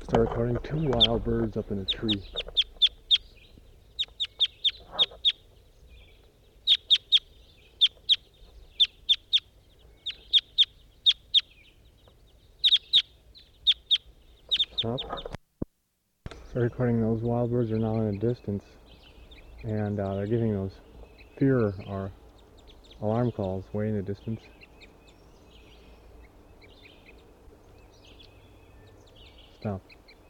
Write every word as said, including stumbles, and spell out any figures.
start recording two wild birds up in a tree. Stop. Start recording. Those wild birds are now in a distance, and uh, they're giving those fear or alarm calls way in the distance. Stop.